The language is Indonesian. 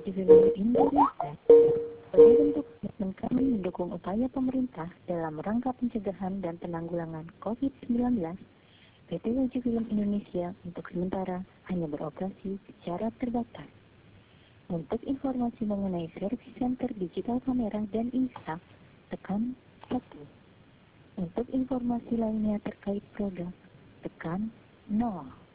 Fuji Film Indonesia. Sebagai bentuk komitmen kami mendukung upaya pemerintah dalam rangka pencegahan dan penanggulangan COVID-19, PT Fuji Film Indonesia untuk sementara hanya beroperasi secara terbatas. Untuk informasi mengenai service center digital kamera dan install, tekan 1. Untuk informasi lainnya terkait produk, tekan 0.